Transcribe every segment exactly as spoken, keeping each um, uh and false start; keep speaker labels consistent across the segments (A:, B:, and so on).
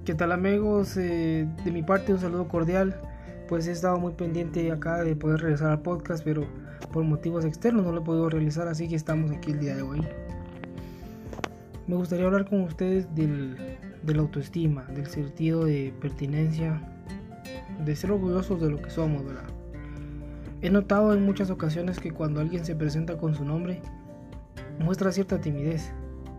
A: ¿Qué tal, amigos? Eh, de mi parte un saludo cordial. Pues he estado muy pendiente acá de poder regresar al podcast, pero por motivos externos no lo he podido realizar, así que estamos aquí el día de hoy. Me gustaría hablar con ustedes del, de la autoestima, del sentido de pertenencia, de ser orgullosos de lo que somos, ¿verdad? He notado en muchas ocasiones que cuando alguien se presenta con su nombre, muestra cierta timidez.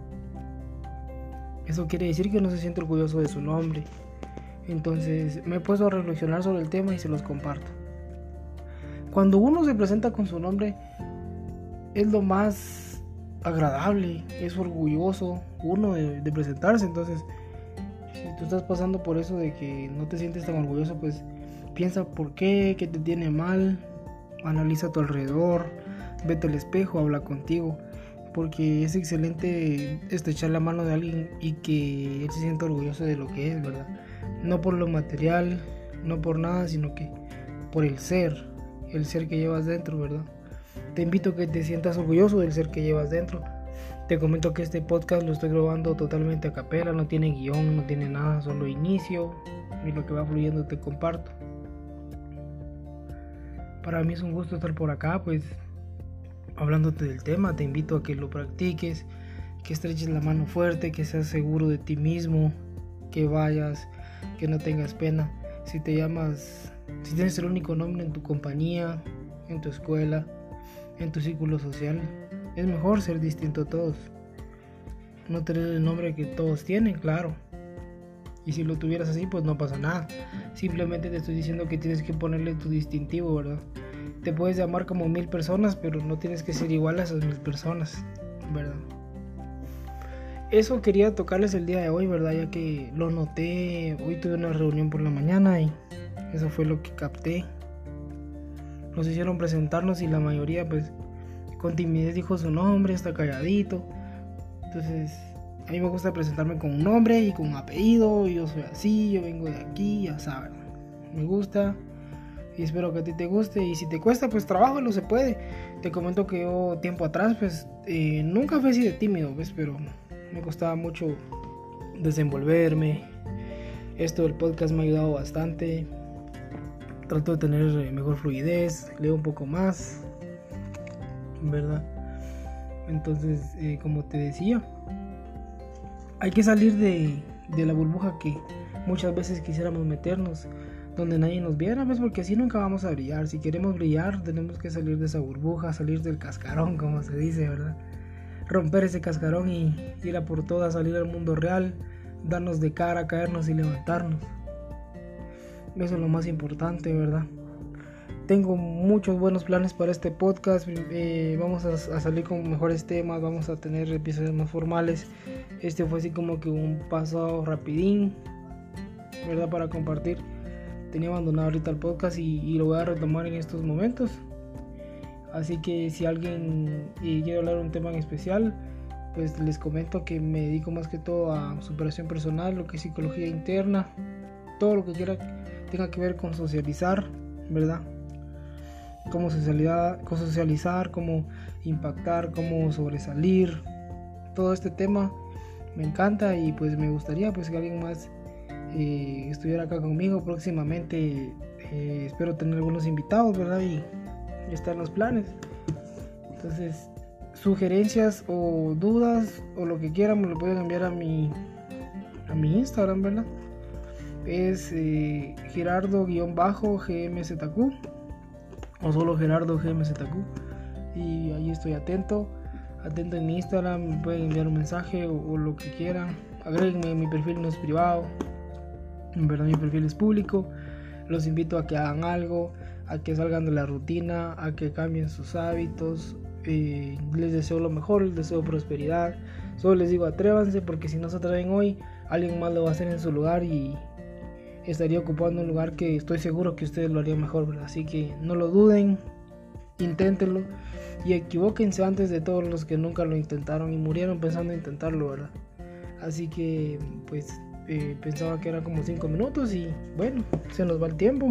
A: Eso quiere decir que no se siente orgulloso de su nombre. Entonces me he puesto a reflexionar sobre el tema y se los comparto. Cuando uno se presenta con su nombre, es lo más agradable, es orgulloso uno de, de presentarse. Entonces, si tú estás pasando por eso de que no te sientes tan orgulloso, pues piensa por qué, qué te tiene mal, analiza a tu alrededor, vete al espejo, habla contigo. Porque es excelente estrechar la mano de alguien y que él se sienta orgulloso de lo que es, ¿verdad? No por lo material, no por nada, sino que por el ser, el ser que llevas dentro, ¿verdad? Te invito a que te sientas orgulloso del ser que llevas dentro. Te comento que este podcast lo estoy grabando totalmente a capela, no tiene guión, no tiene nada, solo inicio y lo que va fluyendo te comparto. Para mí es un gusto estar por acá, pues hablándote del tema. Te invito a que lo practiques, que estreches la mano fuerte, que seas seguro de ti mismo, que vayas, que no tengas pena. Si te llamas, si tienes el único nombre en tu compañía, en tu escuela, en tu círculo social, es mejor ser distinto a todos. No tener el nombre que todos tienen, claro. Y si lo tuvieras así, pues no pasa nada. Simplemente te estoy diciendo que tienes que ponerle tu distintivo, ¿verdad? Te puedes llamar como mil personas, pero no tienes que ser igual a esas mil personas, ¿verdad? Eso quería tocarles el día de hoy, ¿verdad? Ya que lo noté, hoy tuve una reunión por la mañana y eso fue lo que capté. Nos hicieron presentarnos y la mayoría, pues, con timidez dijo su nombre, está calladito. Entonces, a mí me gusta presentarme con un nombre y con un apellido. Yo soy así, yo vengo de aquí, ya saben. Me gusta. Y espero que a ti te guste, y si te cuesta, pues trabájalo, se puede. Te comento que yo tiempo atrás, pues eh, nunca fui así de tímido, ¿ves? Pero me costaba mucho desenvolverme. Esto del podcast me ha ayudado bastante. Trato de tener mejor fluidez, leo un poco más, ¿verdad? Entonces, eh, como te decía, hay que salir de, de la burbuja que muchas veces quisiéramos meternos, donde nadie nos viera, pues, porque así nunca vamos a brillar. Si queremos brillar, tenemos que salir de esa burbuja, salir del cascarón, como se dice, ¿verdad? Romper ese cascarón y ir a por todas, salir al mundo real, darnos de cara, caernos y levantarnos. Eso es lo más importante, ¿verdad? Tengo muchos buenos planes para este podcast. Eh, vamos a, a salir con mejores temas, vamos a tener episodios más formales. Este fue así como que un paso rapidín, ¿verdad? Para compartir. Tenía abandonado ahorita el podcast y, y lo voy a retomar en estos momentos. Así que si alguien eh, quiere hablar de un tema en especial, pues les comento que me dedico más que todo a superación personal, lo que es psicología interna, todo lo que quiera tenga que ver con socializar, ¿verdad? Cómo socializar, cómo socializar, cómo impactar, cómo sobresalir. Todo este tema me encanta y pues me gustaría pues que alguien más Eh, estuviera acá conmigo próximamente. Eh, espero tener algunos invitados, ¿verdad? Y, y estar en los planes. Entonces, sugerencias o dudas o lo que quieran me lo pueden enviar a mi a mi Instagram, ¿verdad? Es eh, Gerardo-G M Z Q o solo Gerardo G M Z Q, y ahí estoy atento atento en mi Instagram. Me pueden enviar un mensaje o, o lo que quieran. Agréguenme, mi perfil no es privado, en verdad mi perfil es público. Los invito a que hagan algo, a que salgan de la rutina, a que cambien sus hábitos. Eh, les deseo lo mejor, les deseo prosperidad. Solo les digo, atrévanse, porque si no se atreven hoy, alguien más lo va a hacer en su lugar y estaría ocupando un lugar que estoy seguro que ustedes lo harían mejor, ¿verdad? Así que no lo duden, inténtenlo y equivóquense antes de todos los que nunca lo intentaron y murieron pensando en intentarlo, ¿verdad? Así que pues eh, pensaba que eran como cinco minutos y bueno, se nos va el tiempo.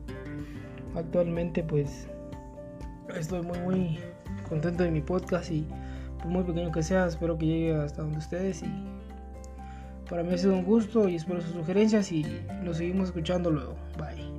A: Actualmente pues estoy muy muy contento de mi podcast y por muy pequeño que sea, espero que llegue hasta donde ustedes y Para mí ha sido un gusto y espero sus sugerencias y lo seguimos escuchando luego. Bye.